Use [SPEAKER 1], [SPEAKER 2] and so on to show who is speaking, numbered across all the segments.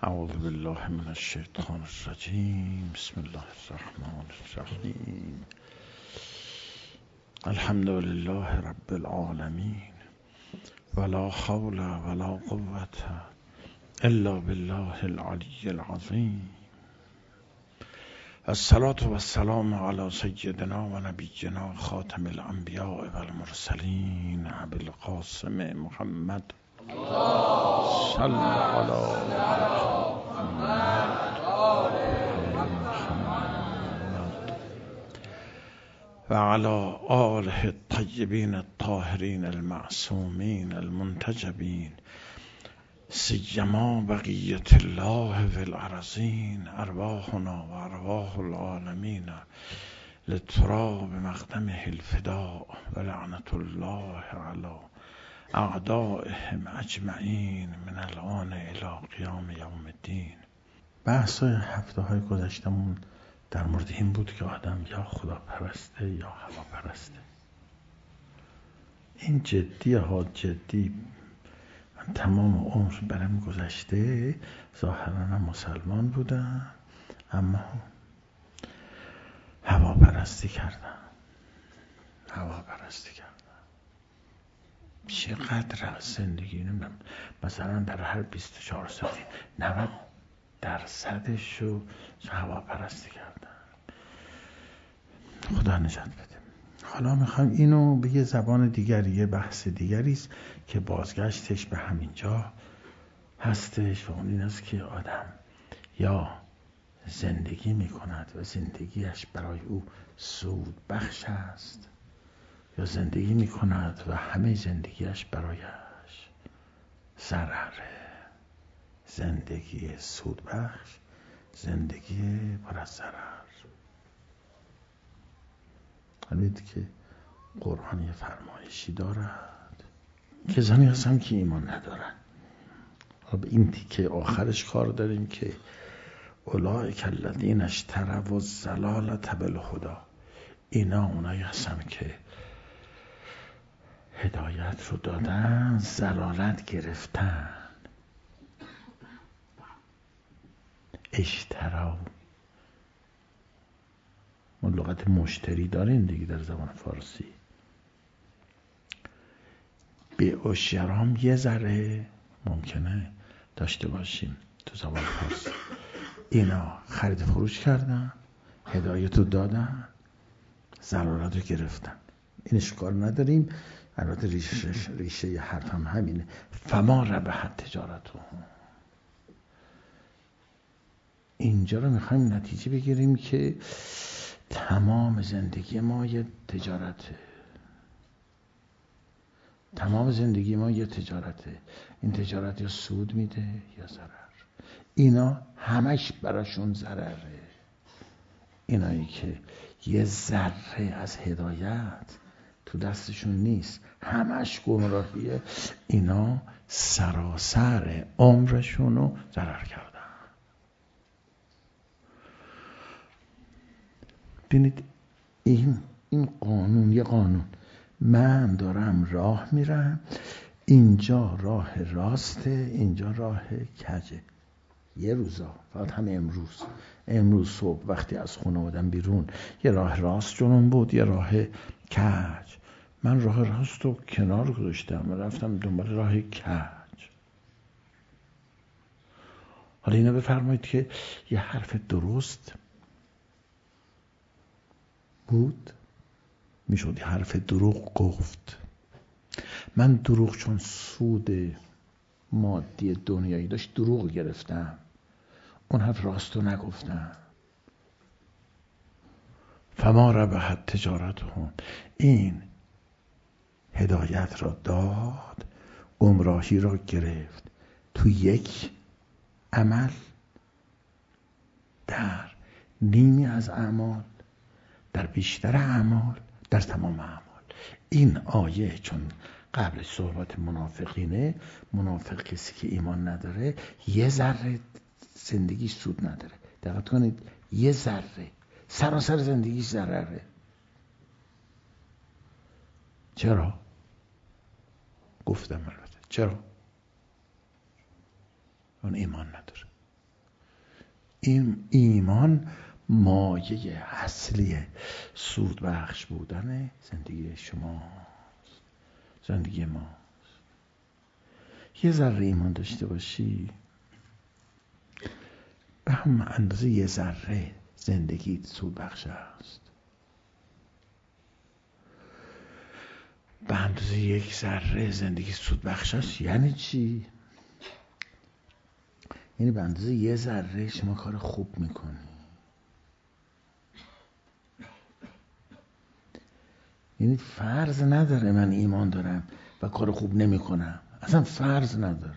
[SPEAKER 1] اعوذ بالله من الشیطان الرجیم. بسم الله الرحمن الرحیم. الحمد لله رب العالمین ولا حول ولا قوة الا بالله العلی العظیم. الصلاة والسلام على سیدنا و نبینا خاتم الانبیاء والمرسلین ابی القاسم محمد صلی علی و علی آله الطیبین الطاهرین المعصومین المنتجبین سیما بقیة الله فی الارضین. ارواحنا و ارواح العالمین لتراب مقدمه الفداء و لعنت الله علی اعدائهم اجمعین من الان الی قیام یوم الدین. بحث هفته های گذشتمون در مورد این بود که آدم یا خدا پرسته یا هوا پرسته. این جدی ها جدی. من تمام عمر برم گذشته ظاهرا مسلمان بودم اما هوا پرستی کردم. چقدر از زندگی نمیدونم، مثلا در هر 24 ساعتی 90% رو هوا پرستی کردم. خدا نجات بده. حالا میخوایم اینو به یه زبان دیگری، یه بحث دیگری است که بازگشتش به همینجا هستش و اون این است که آدم یا زندگی میکند و زندگیش برای او سود بخش است، یا زندگی میکند و همه زندگیش برایش ضرره. زندگی سود بخش، زندگی پر از ضرر. حالید که قرآن یه فرمایشی دارد. کسانی هستن که ایمان ندارن. به این تیکه آخرش کار داریم که اولئک الذین اشتروا الضلالة بالهدی. اینا اونایی هستن که هدایت رو دادن، ضلالت گرفتن. اشترا ما لغت مشتری داریم دیگه در زبان فارسی. بیع و شرام یه ذره ممکنه داشته باشیم تو زبان فارسی. اینا خرید فروش کردن، هدایت رو دادن، ضلالت رو گرفتن. اینش کار نداریم. البته ریشه حرف هم همینه. فما ربحت تجارتهم. اینجا رو میخوایم نتیجه بگیریم که تمام زندگی ما یه تجارته. این تجارت یا سود میده یا ضرر. اینا همش براشون ضرره. اینایی که یه ذره از هدایت تو دستشون نیست، همش گمراهیه، اینا سراسر عمرشون رو ضرر کردن. ببینید این قانون، یه قانون. من دارم راه میرم، اینجا راه راسته، اینجا راه کجه. یه روزا فقط همه امروز صبح وقتی از خونه آمدم بیرون یه راه راست جلوم بود، یه راه کج. من راه راست رو کنار گذاشتم و رفتم دنبال راه کج. حالا اینو بفرمایید که یه حرف درست بود میشد یه حرف دروغ گفت. من دروغ چون سود مادی دنیایی داشت دروغ گرفتم، اون حرف راستو نگفتم. فما ربحت تجارتهم. این هدایت را داد، گمراهی را گرفت. تو یک عمل، در نیمی از اعمال، در بیشتر اعمال، در تمام اعمال. این آیه چون قبل صحبت منافقینه، منافق کسی که ایمان نداره یه ذره زندگی سود نداره. دقت کنید، یه ذره سراسر زندگیش ضرره. چرا؟ گفتم البته چرا؟ اون ایمان نداره. این ایمان مایه اصلی سود بخش بودن زندگی شماست، زندگی ماست. یه ذره ایمان داشته باشی، به هم اندازه یه ذره زندگی سود بخش است. به اندازه یک ذره زندگی سود بخش است یعنی چی؟ یعنی به اندازه یه ذره شما کار خوب میکنی. یعنی فرض نداره من ایمان دارم و کار خوب نمیکنم، اصلا فرض نداره.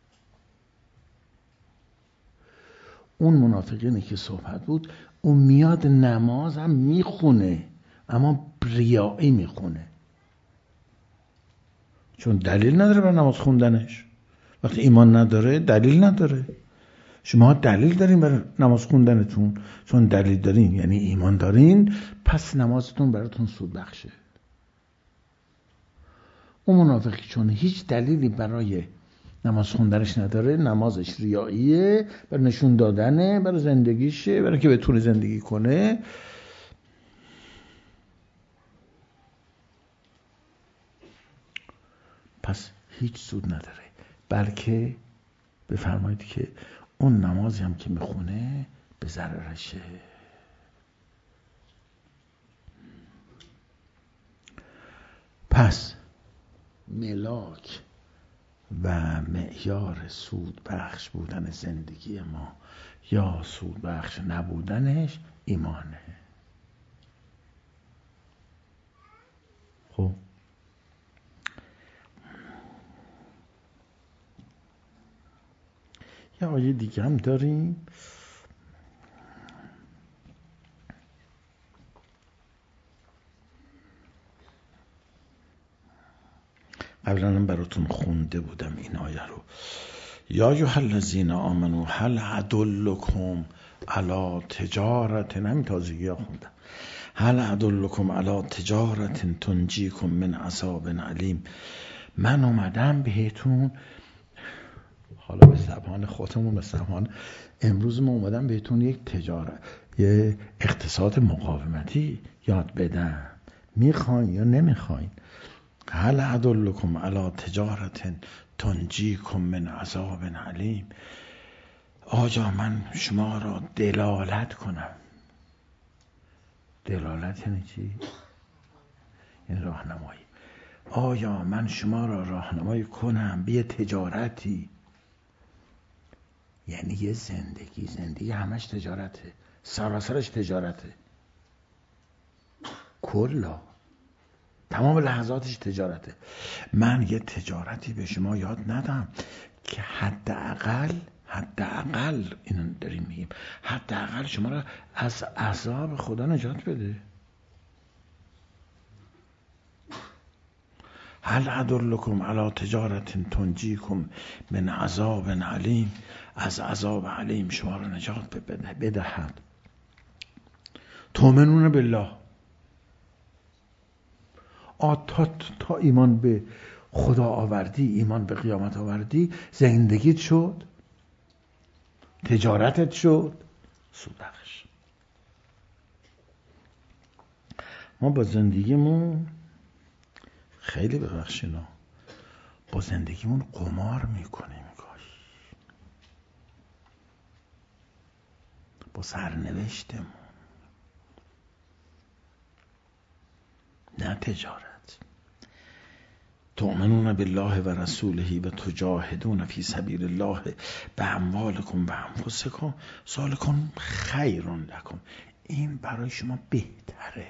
[SPEAKER 1] اون منافقینی که صحبت بود، اون میاد نماز هم میخونه اما ریایی میخونه، چون دلیل نداره بر نماز خوندنش. وقتی ایمان نداره دلیل نداره. شما دلیل دارین برای نماز خوندنتون، چون دلیل دارین یعنی ایمان دارین، پس نمازتون براتون سود بخشه. اون منافقی چون هیچ دلیلی برای نماز خوندنش نداره، نمازش ریاییه، برای نشون دادنه، برای زندگیشه، برای که بتونه زندگی کنه، پس هیچ سود نداره. بلکه بفرمایید که اون نمازی هم که میخونه به ضررشه. پس ملاک و معیار سود بخش بودن زندگی ما یا سود بخش نبودنش ایمانه. خب یه آیه دیگه هم داریم، قبلا هم براتون خونده بودم این آیه رو. یا ایها الذین آمنوا هل ادلکم علی تجارت، همین تازگی ها خوندم، هل ادلکم علی تجارت تنجیکم من عذاب علیم. من اومدم بهتون، حالا به زبان خودمون، به زبان امروز ما اومدم بهتون یک تجارت، یه اقتصاد مقاومتی یاد بدم. میخواین یا نمیخواین؟ هل ادلکم علی تجارت تنجیکم من عذاب علیم. آیا من شما را دلالت کنم؟ دلالت یعنی چی؟ یعنی راهنمایی. آیا من شما را راهنمایی کنم به یه تجارتی، یعنی یه زندگی همش تجارته، سراسرش تجارته، کلا تمام لحظاتش تجارته. من یه تجارتی به شما یاد ندم که حداقل اینو داریم میگیم، حداقل شما را از عذاب خدا نجات بده. هل ادلکم علی تجارت تنجیکم من عذاب علیم، از عذاب علیم شما را نجات بدهد. تؤمنون بالله، تا ایمان به خدا آوردی، ایمان به قیامت آوردی، زندگیت شد، تجارتت شد سود بخش. ما با زندگیمون خیلی ببخشینا با زندگیمون قمار میکنیم گاهی، با سرنوشتمون، نه تجارت. تؤمنون بالله و رسوله و تجاهدون فی سبیل الله باموالکم و انفسکم ذالکم خیر لکم. این برای شما بهتره.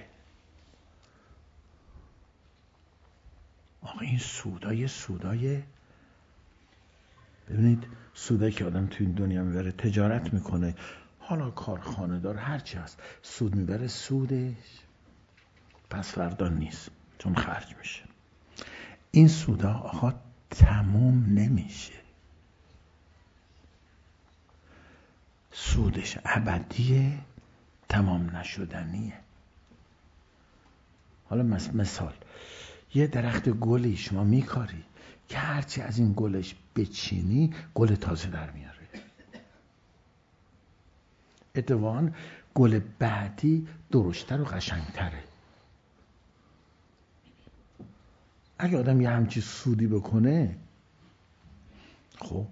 [SPEAKER 1] آقا این سودای ببینید، سودایی که آدم تو این دنیا میبره، تجارت میکنه، حالا کارخانه داره، هرچی هست، سود میبره، سودش پس فردا نیست چون خرج میشه. این سودا آقا تموم نمیشه، سودش ابدیه، تمام نشدنیه. حالا مثال، یه درخت گلی شما میکاری که هرچی از این گلش بچینی گل تازه در میاره. اتفاقاً گل بعدی درشتر و قشنگتره. اگه آدم یه همچی سودی بکنه، خب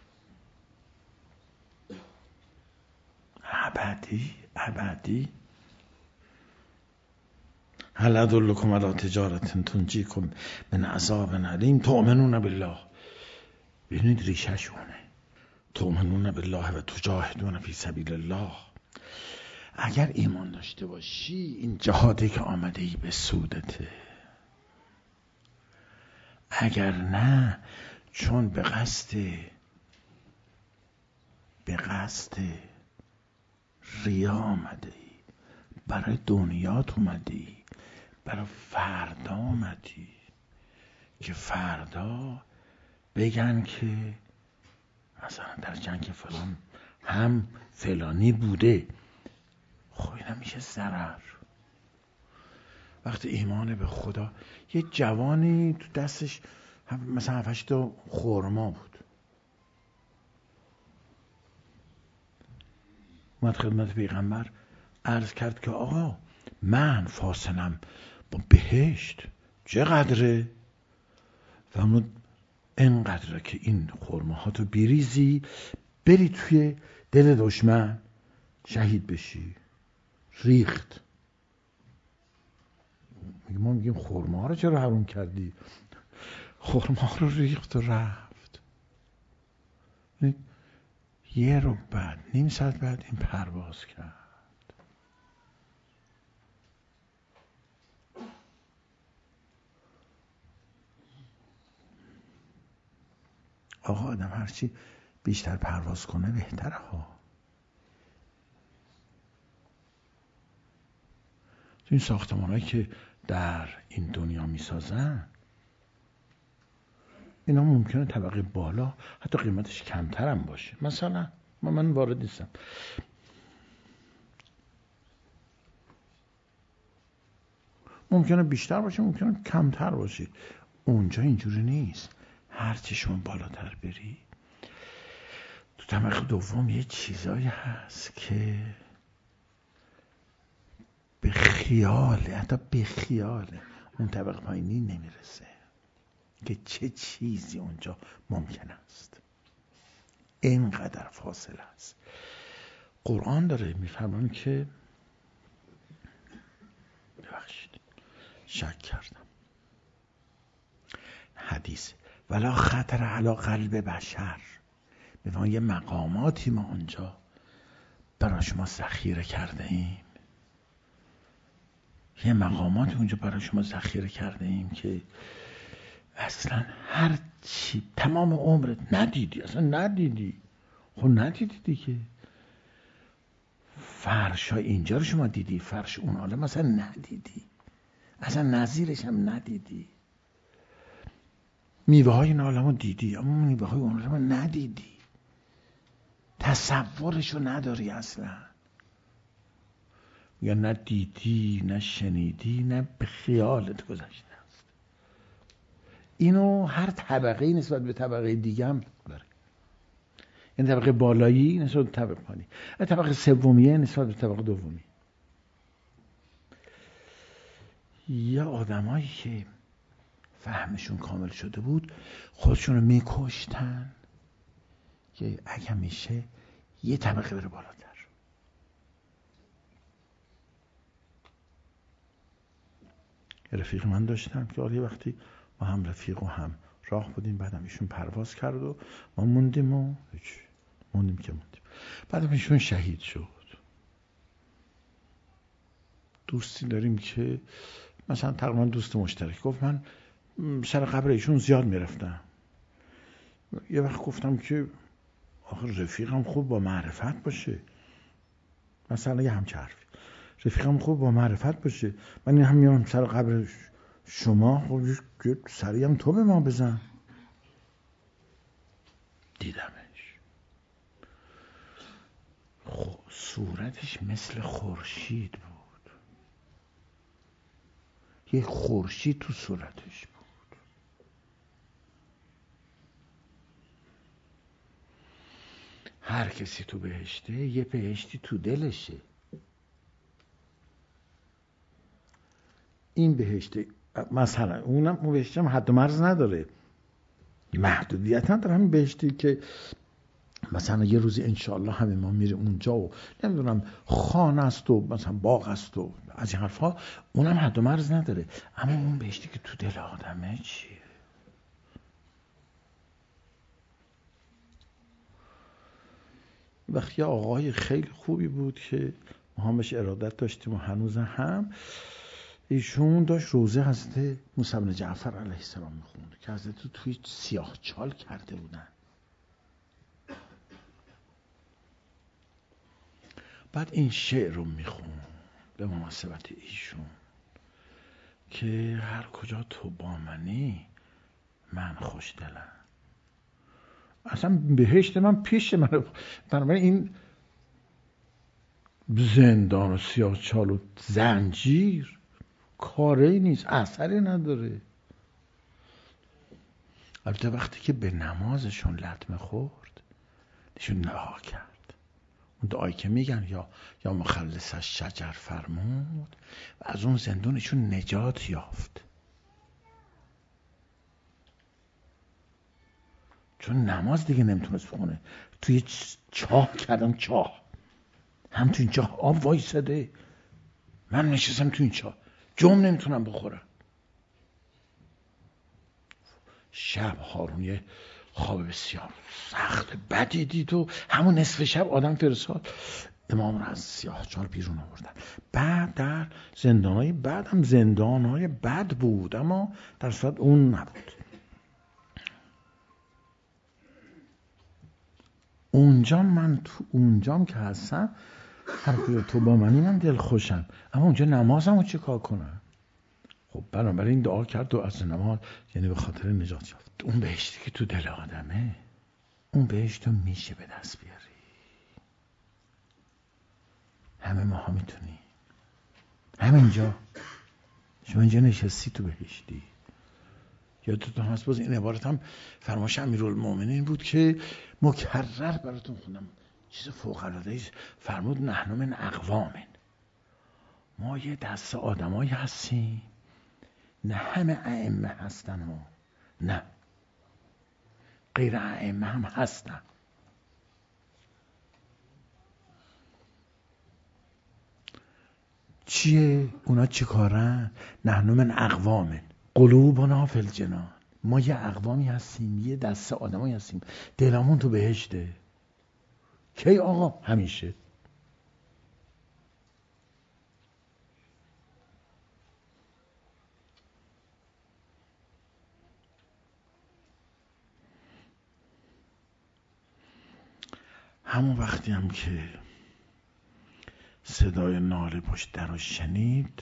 [SPEAKER 1] ابدی هل ادلکم علی تجارت تنجیکم من عذاب علیم تؤمنون بالله. ببینید ریشه شونه، تؤمنون بالله و تجاهدون فی سبیل الله. اگر ایمان داشته باشی این جهادی که آمده ای به سودته، اگر نه چون به قصد ریا آمده ای، برای دنیات اومده ای، برای فردا آمدی که فردا بگن که مثلا در جنگ فلان هم فلانی بوده. خب این میشه ضرر. وقتی ایمان به خدا، یه جوانی تو دستش مثلا 7-8 تا خرما بود، اومد خدمت پیغمبر عرض کرد که آقا من فاصلم با بهشت چقدره؟ فرمود اینقدره که این خرماها تو بریزی بری توی دل دشمن شهید بشی. ریخت. ما میگیم خرما رو چرا حروم کردی؟ خرما رو ریخت و رفت. یه رو بعد، نیم ساعت بعد این پرواز کرد. آقا آدم هرچی بیشتر پرواز کنه بهتره ها. تو این ساختمان‌هایی که در این دنیا میسازن، اینا ممکنه طبقه بالا حتی قیمتش کمتر هم باشه. مثلا من وارد نیستم، ممکنه بیشتر باشه، ممکنه کمتر باشه. اونجا اینجوری نیست. هرچی شما بالاتر بری، تو طبقه دوم یه چیزایی هست که به خیاله، حتی به خیاله اون طبقه پایینی نمیرسه که چه چیزی اونجا ممکن است. اینقدر فاصله است. قرآن داره میفرمان که ببخشید شک کردم، حدیث ولا خطر علی قلب بشر. میفرمان یه مقاماتی ما اونجا برای شما ذخیره کرده ایم، یه مقاماتی اونجا برای شما ذخیره کرده ایم که اصلا هر چی تمام عمرت ندیدی، اصلا ندیدی. خب ندیدی دیگه. فرشا اینجا رو شما دیدی، فرش اون عالم اصلا ندیدی، اصلا نظیرش هم ندیدی. میوه های این عالم رو دیدی، اما میوه های اون عالم رو ندیدی، تصورش رو نداری اصلا. یا نه دیدی، نه شنیدی، نه به خیالت گذشته است. اینو هر طبقه نسبت به طبقه دیگه هم داره. این طبقه بالایی نسبت به طبقه پایینی، طبقه سومیه نسبت به طبقه دومی. یا آدمایی که فهمشون کامل شده بود خودشون رو میکشتن که اگه میشه یه طبقه بره بالاتر. رفیق من داشتم که یه وقتی ما هم رفیق و هم راه بودیم، بعدم ایشون پرواز کرد و ما موندیم بعدم ایشون شهید شد. دوستی داریم که مثلا تقریبا دوست مشترک، گفت من سر قبر ایشون زیاد میرفتم. یه وقت گفتم که آخه رفیقم خوب با معرفت باشه، مثلا یه همچه حرفی، رفیقم خوب با معرفت باشه، من این هم میام سر قبر شما، خب سری هم تو به ما بزن. دیدمش، خب صورتش مثل خورشید بود، یه خورشید تو صورتش بود. هر کسی تو بهشته یه بهشتی تو دلشه. این بهشته مثلا اون بهشته هم حد و مرز نداره، محدودیت نداره. همین بهشتی که مثلا یه روزی انشاءالله همه ما میره اونجا و نمیدونم خانه است و مثلا باغ است و از این حرفا، اونم حد و مرز نداره. اما اون بهشتی که تو دل آدمه چیه؟ وقتی آقای خیلی خوبی بود که ما هم بهش ارادت داشتیم و هنوز هم، ایشون داشت روزه حضرت موسی بن جعفر علیه السلام میخوند که حضرت رو توی سیاه چال کرده بودن. بعد این شعر رو میخوند به مناسبت ایشون که هر کجا تو با منی من خوش دلم. اصلا بهشت من پیش من، بنابراین این زندان و سیاه چال و زنجیر کاری نیست، اثری نداره. البته وقتی که به نمازشون لطمه خورد ایشون دعا کرد، اون دعایی که میگن یا مخلصش شجر فرمود و از اون زندونشون نجات یافت. چون نماز دیگه نمیتونست بخونه، توی چاه کردم، چاه هم توی این چاه آب وایساده، من نشستم توی این چاه جم نمیتونم بخورم. شب هارون یه خواب بسیار سخت بدی دید و همون نصف شب آدم فرستاد امام رو از سیاه چال بیرون آوردن. بعد در زندانهای بعد هم زندانهای بد بود، اما در صورت اون نبود. اونجام که هستم هر کجا تو با منی من دل خوشم، اما اونجا نمازم رو چه کار کنم؟ خب بنابراین دعا کرد و از نماز، یعنی به خاطر نجات یافت. اون بهشتی که تو دل آدمه، اون بهشت رو میشه به دست بیاری. همه ماها میتونی. همینجا شما اینجا نشستی تو بهشتی. یادتون هست باز این عبارت هم فرمایش امیرالمومنین بود که مکرر براتون خوندم، چیز فوق العاده است. فرمود نحن من اقوامن، ما یه دسته آدمایی هستیم، نه همه ائمه هستن و نه غیر ائمه هم هستن. چیه؟ اونا چی کارن؟ نحن من اقوامن قلوبنا فی الجنان، ما یه اقوامی هستیم، یه دسته آدمایی هستیم دلمون تو بهشته. کی آقا؟ همیشه. همون وقتی هم که صدای ناله پشت در رو شنید،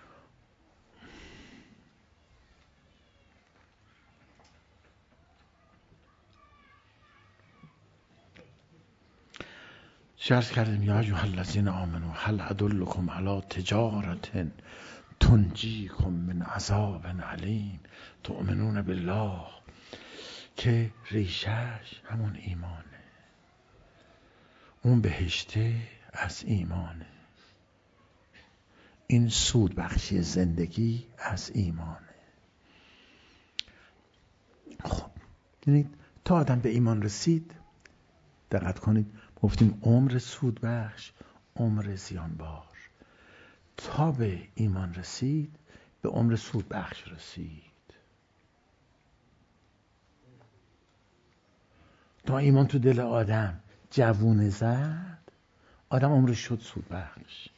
[SPEAKER 1] شرط کردیم یا ایها الذین آمنوا هل ادلکم علی تجارة تنجیکم من عذاب علیم تؤمنون بالله، که ریشش همون ایمانه. اون بهشته از ایمانه، این سود بخشی زندگی از ایمانه. خب ببینید تا آدم به ایمان رسید، دقت کنید گفتیم عمر سود بخش، عمر زیان بار. تا به ایمان رسید به عمر سود بخش رسید. تا ایمان تو دل آدم جوونه زد، آدم عمرش شد سود بخش.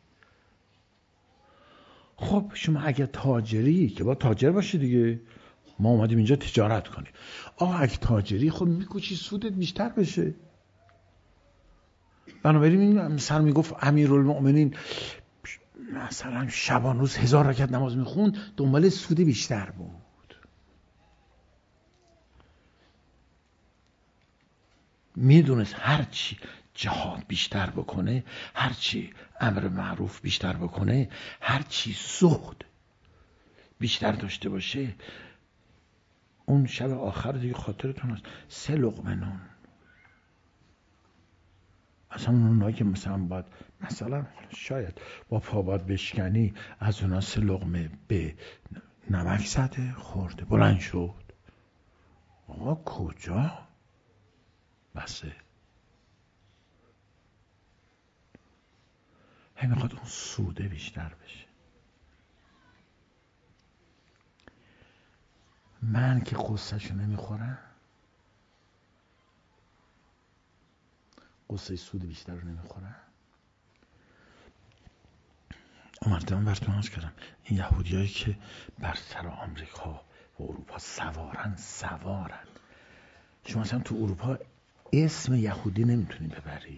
[SPEAKER 1] خب شما اگه تاجری، که با تاجر باشه دیگه، ما اومدیم اینجا تجارت کنیم، آقا اگه تاجری خب میکوچی سودت بیشتر بشه. بنابراین مثلا میگفت امیرالمؤمنین مثلا شبان روز 1000 رکعت نماز میخوند، دنبال سود بیشتر بود. میدونست هرچی جهاد بیشتر بکنه، هرچی امر معروف بیشتر بکنه، هرچی زهد بیشتر داشته باشه، اون شب آخر دیگه خاطرتون هست 3 لقمه نون اصلا اونایی که مثلا باید مثلا شاید با پا باید بشکنی، از اونا 3 لقمه به نمک زده خورده بلند شد. آقا کجا؟ بسه هی میخواد اون سوده بیشتر بشه. من که قصهشو نمیخورم، قصه سود بیشتر رو نمیخورم. اومدم براتون عرض کردم این یهودیایی که بر سر آمریکا و اروپا سوارن. شما مثلا تو اروپا اسم یهودی نمیتونی ببری،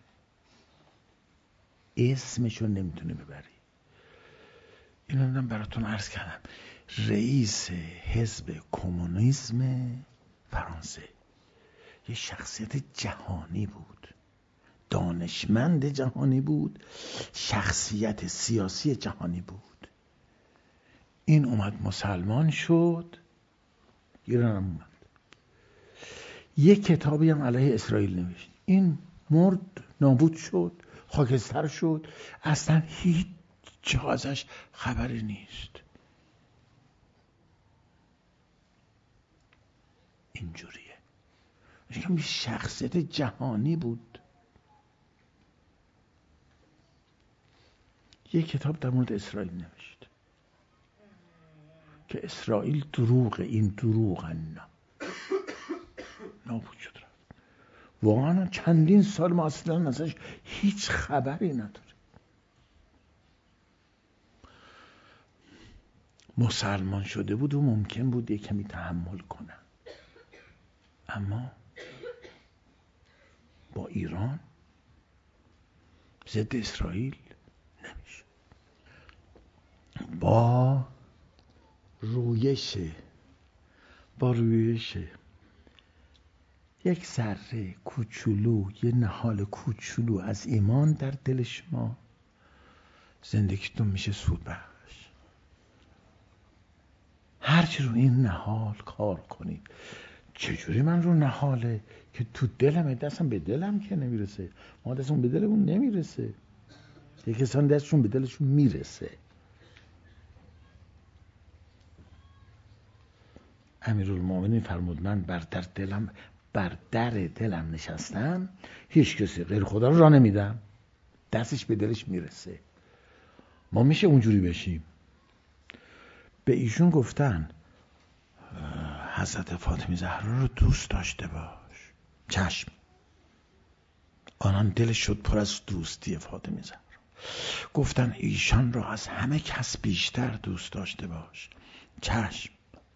[SPEAKER 1] اسمشو نمیتونی ببری. اینو من براتون عرض کردم. رئیس حزب کمونیسم فرانسه یه شخصیت جهانی بود، دانشمند جهانی بود، شخصیت سیاسی جهانی بود. این اومد مسلمان شد، ایران هم اومد، یه کتابی هم علیه اسرائیل نوشت. این مرد، نابود شد، خاکستر شد، اصلا هیچ جا ازش خبری نیست. اینجوریه. میگم شخصیت جهانی بود. یه کتاب در مورد اسرائیل نوشت که اسرائیل دروغه، این دروغن، نابود شد. واقعا چندین سال ما اصلا ازش هیچ خبری نداره. مسلمان شده بود و ممکن بود یه کمی تحمل کنه، اما با ایران ضد اسرائیل نمیشه. با رویش یک ذره کوچولو، یه نهال کوچولو از ایمان در دل شما، زندگیتون میشه سود بخش. هرچی رو این نهال کار کنید. چجوری من رو نهاله که تو دلمه، دستم به دلم که نمیرسه، ما دستمون به دلمون نمیرسه، یه کسان دستشون به دلشون میرسه. امیرالمومنین فرمود من بر در دلم نشستم، هیچ کسی غیر خدا رو راه نمیدم، دستش به دلش میرسه. ما میشه اونجوری بشیم. به ایشون گفتن حضرت فاطمه زهرا رو دوست داشته باش. چشم. آنان دلش شد پر از دوستی فاطمه زهرا. گفتن ایشان را از همه کس بیشتر دوست داشته باش. چشم.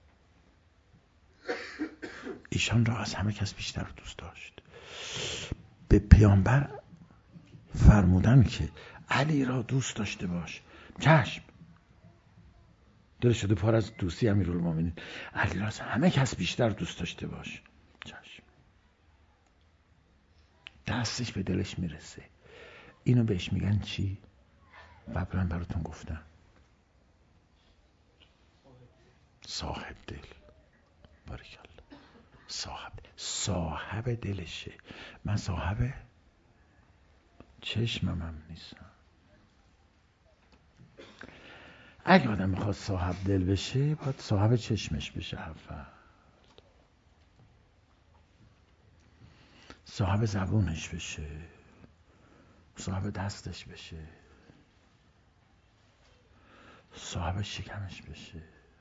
[SPEAKER 1] ایشان را از همه کس بیشتر دوست داشت. به پیامبر فرمودن که علی را دوست داشته باش. چشم. دلش شده پر از دوستی امیرالمومنین. علی را از همه کس بیشتر دوست داشته باش. چشم. دستش به دلش میرسه. اینو بهش میگن چی؟ قبلا براتون گفتم. صاحب دل. باریکالله. صاحب دلشه. من صاحب چشمم هم نیستم. اگه آدم میخواد صاحب دل بشه باید صاحب چشمش بشه. اول صاحب زبونش بشه، صاحب دستش بشه، صاحب شکمش بشه.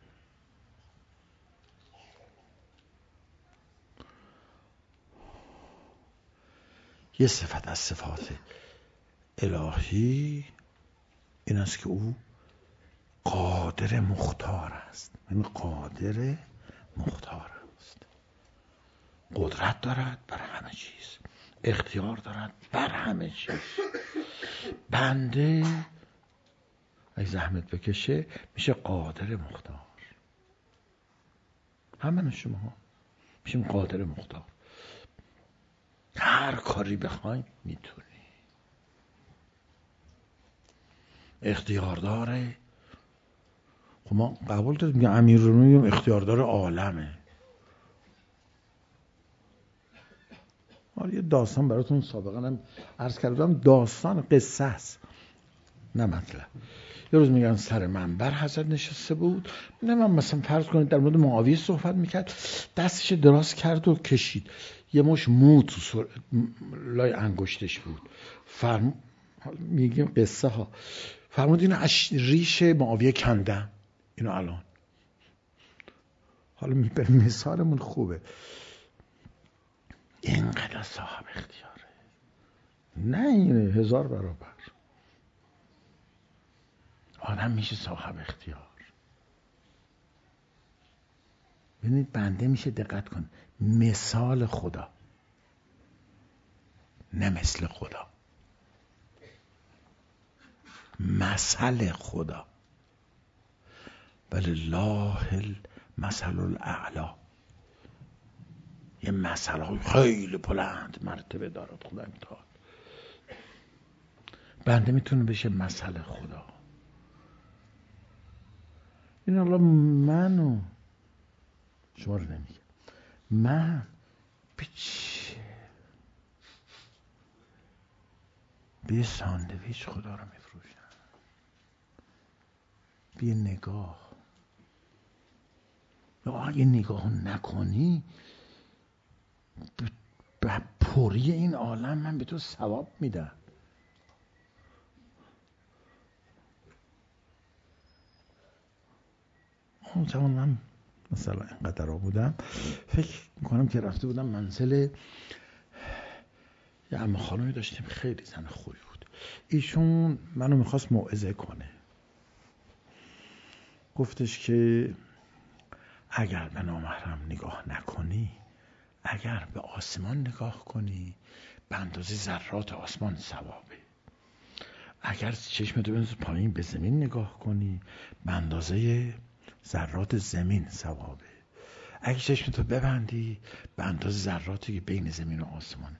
[SPEAKER 1] یه صفت از صفات الهی این است که او قادر مختار است. این قادر مختار است. قدرت دارد بر همه چیز، اختیار دارد بر همه چیز. بنده اگه زحمت بکشه میشه قادر مختار. همه شما میشیم قادر مختار. هر کاری بخوایم میتونی. اختیار داره. خب ما قبول داریم میگه امیرالمومنین اختیاردار عالمه. یه داستان براتون سابقا هم عرض کردم، داستان قصه است نه مطلب. یه روز میگن سر منبر حضرت نشسته بود، نه من مثلا فرض کنید در مورد معاویه صحبت میکرد، دستش دراز کرد و کشید، یه مش مو تو لای انگشتش بود. میگیم قصه ها، فرمود اینو ریش معاویه کندم. اینو الان حالا مثالمون خوبه، اینقدر صاحب اختیاره، نه اینه 1000 برابر آدم میشه صاحب اختیار. ببینید بنده میشه دقت کن، مثال خدا نه مثل خدا، مثل خدا، ولله المثل الاعلی. یه مثل خیلی بلند مرتبه دارد خدا امتحان. بنده میتونه بشه مثل خدا. این الله منو شما رو نمیگه، من به ساندویچ خدا رو میفروشم، بیا نگاه. اگه نگاه نکنی به پری این عالم من به تو ثواب میدم. اون من مثلا اینقدر را بودم، فکر میکنم که رفته بودم منزل یه عمه خانومی داشتیم، خیلی زن خوبی بود. ایشون منو میخواست موعظه کنه، گفتش که اگر به نامحرم نگاه نکنی، اگر به آسمان نگاه کنی به اندازه ذرات آسمان ثوابه، اگر چشمتو بندازی پایین به زمین نگاه کنی به اندازه ذرات زمین ثوابه، اگه چشمتو ببندی به اندازه ذراتی که بین زمین و آسمانه.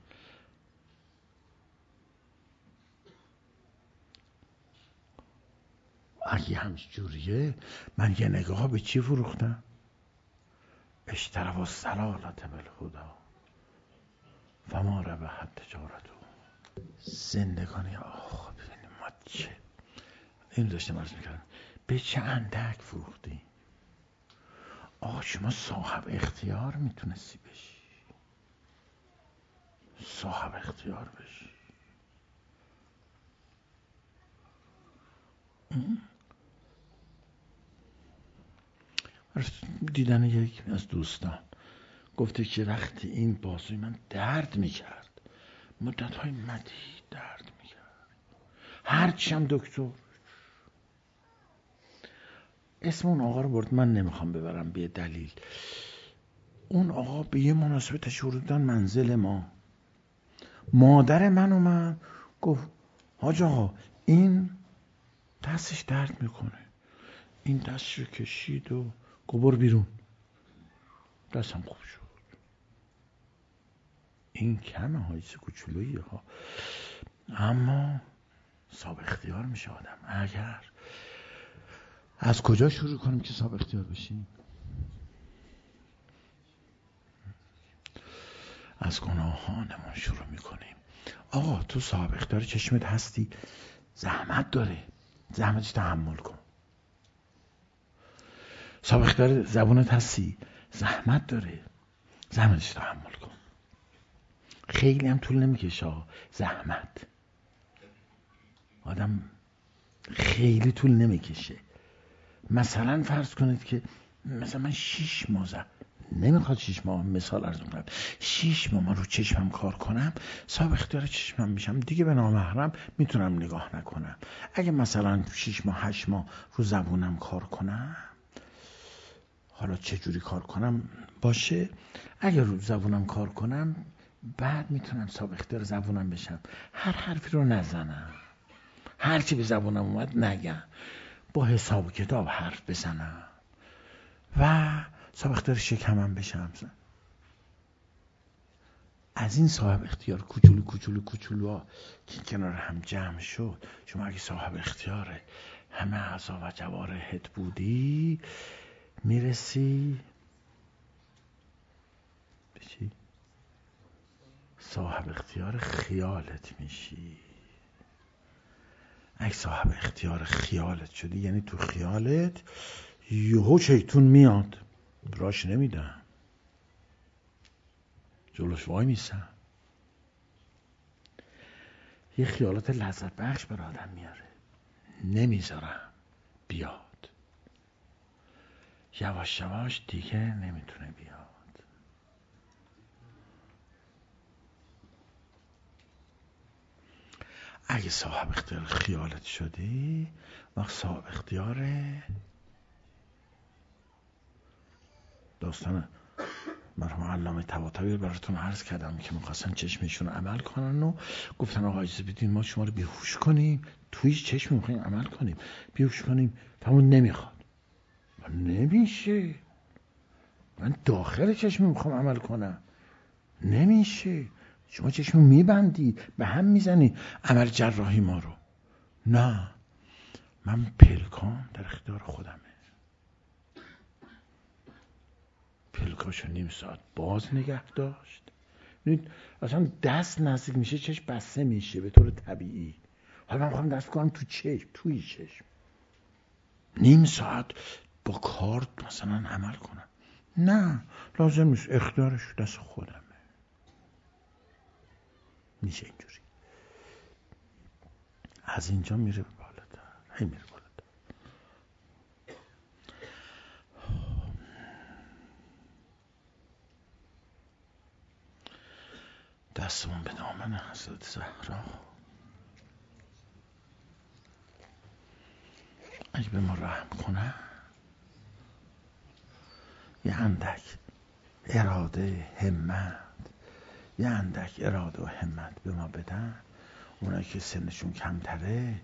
[SPEAKER 1] اگه همجوریه من یه نگاه به چی فروختم؟ اشتروا الضلالة بالهدی فما ربحت تجارته. زندگانی آخ ببینیم ما چه این داشتم عرض میکردم به چه اندک فروختیم. آقا شما صاحب اختیار میتونستی بشی، صاحب اختیار بشی. دیدن یک از دوستان گفته که وقتی این بازوی من درد میکرد، مدت‌های مدید درد میکرد، هرچی هم دکتر، اسم اون آقا رو برد من نمیخوام ببرم به دلیل، اون آقا به یه مناسبت تشریف بردن منزل ما، مادر من اومد گفت حاج آقا این دستش درد میکنه، این دستش رو کشید و گبر بیرون، دستم خوب شد. این کمه هاییست کوچولویی ها، اما صاحب اختیار میشه آدم. اگر از کجا شروع کنیم که صاحب اختیار بشیم؟ از گناهانمون شروع میکنیم. آقا تو صاحب اختیار چشمت هستی، زحمت داره، زحمتش تحمل کن. صاحب اختیار زبونت هستی، زحمت داره، زحمتش تحمل کن. خیلی هم طول نمیکشه زحمت، آدم خیلی طول نمیکشه. مثلا فرض کنید که مثلا من 6 ماه نمیخواد 6 ماه مثال عرض کنم، 6 ماه من رو چشمم کار کنم صاحب اختیار چشمم میشم دیگه، به نامحرم میتونم نگاه نکنم. اگه مثلا 6 ماه 8 ماه رو زبونم کار کنم، حالا چه جوری کار کنم باشه، اگه رو زبونم کار کنم بعد میتونم صاحب اختیار زبونم بشم، هر حرفی رو نزنم، هر چی به زبونم اومد نگم، با حساب و کتاب حرف بزنم و صاحب اختیار شکمم بشم. از این صاحب اختیار کوچولو ها که کنار هم جمع شد، شما اگه صاحب اختیار همه اعضا و جوارحت بودی میرسی به چی؟ صاحب اختیار خیالت میشی. اگه صاحب اختیار خیالت شدی یعنی تو خیالت یهو شیطون میاد، راش نمیدم، جلوش وای میسم، یه خیالات لذت بخش بر آدم میاره، نمیذارم بیاد، یواش یواش دیگه نمیتونه بیاد. اگه صاحب اختیار خیالت شدی، وقت صاحب اختیار داستان مرحوم علامه طباطبایی براتون عرض کردم که میخواستن چشمشون عمل کنن و گفتن آقا اجازه بدین ما شما رو بیهوش کنیم، توی چشم میخوایم عمل کنیم، بیهوش کنیم، همون نمیخواد. نمیشه، من داخل چشم میخوام عمل کنم، نمیشه، شما چشم میبندی به هم میزنی عمل جراحی ما رو. نه، من پلکان در اختیار خودمه، پلکاشو نیم ساعت باز نگه داشت. اصلا دست نزدیک میشه چشم بسته میشه به طور طبیعی. حالا من میخوام دست کنم تو چشم، توی چشم نیم ساعت با کارت مثلا عمل کنم، نه لازم نیست، اختیارش دست خودمه. میشه اینجوری، از اینجا میره بالاتر، هی میره بالاتر. دستمون به دامن حضرت زهرا. اگه به ما رحم کنه، یه اندک اراده همت، یه اندک اراده و همت به ما بدن، اونایی که سنشون کمتره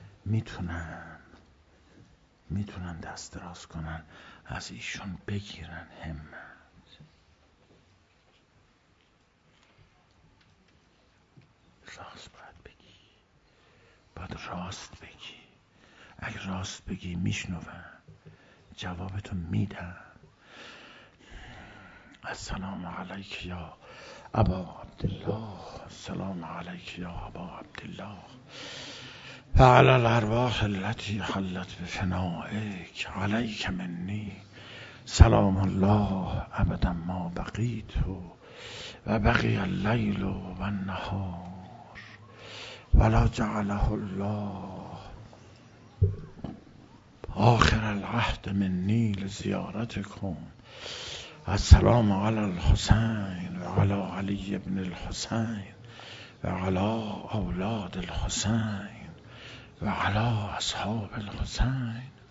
[SPEAKER 1] میتونن دست دراز کنن از ایشون بگیرن همت. راست باید بگی، باید راست بگی. اگه راست بگی میشنون، جوابتو میدن. السلام علیک یا ابا عبدالله، السلام علیک یا ابا عبدالله، فعلى الارواح التي حلت بفنائك عليك مني سلام الله ابدا ما بقيت و بقي الليل و النهار ولا جعله الله آخر العهد مني لزيارتكم. السلام على الحسين و على علي بن الحسين و على اولاد الحسين و على اصحاب الحسين